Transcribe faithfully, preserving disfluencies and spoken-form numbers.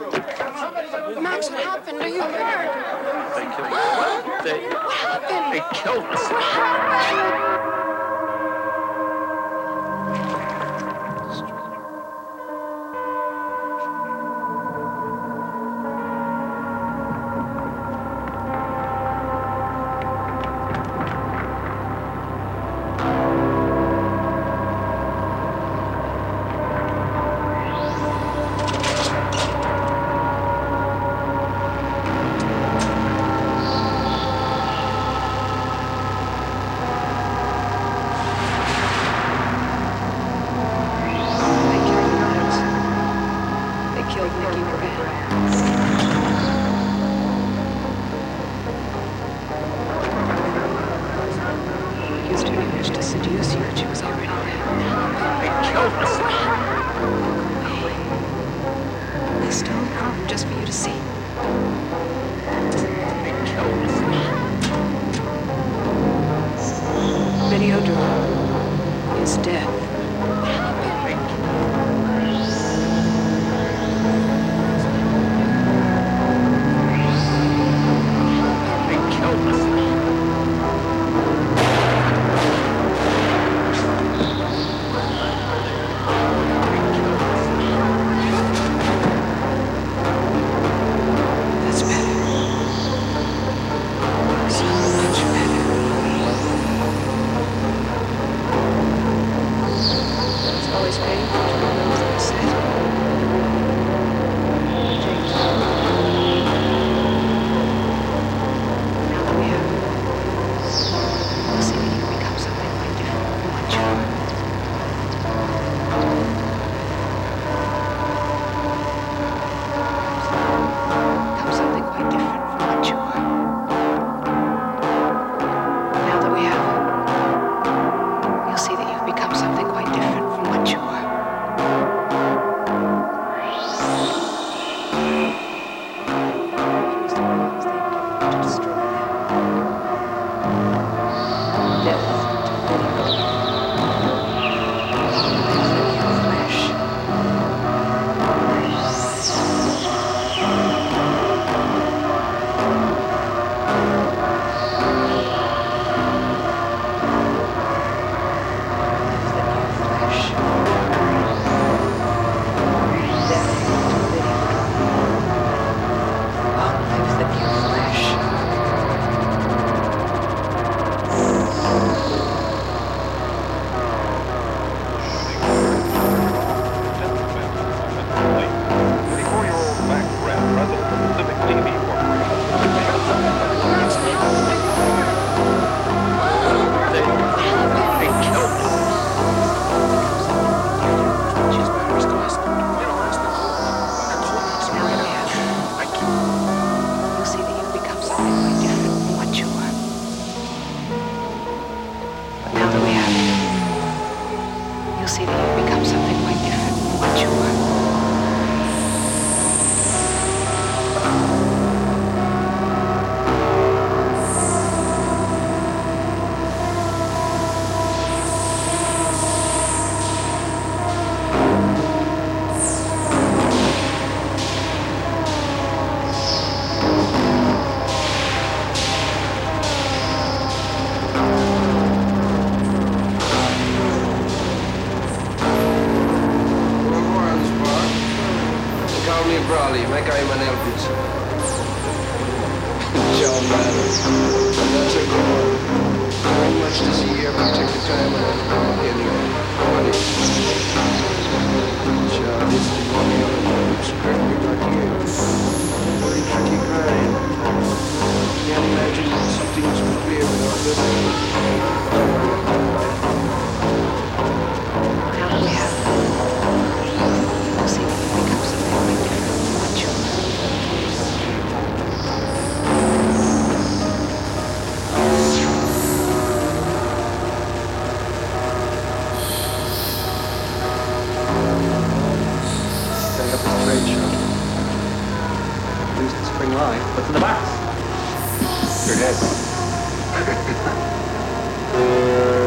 Max, what happened? Are you hurt? They killed us. They, What happened? they killed us. What happened? Brawley, mij kan je maar helpen. John Matters. That's a good one. Very much to see here, but take the time and come anyway. Money. John, this is the money on the road. Perfectly like you. Very tricky grind. Can't imagine something was clear without this. Now we have we'll see if it becomes something very different from what you were. Setting up this trade show. At least the spring line. What's in the box? You're dead.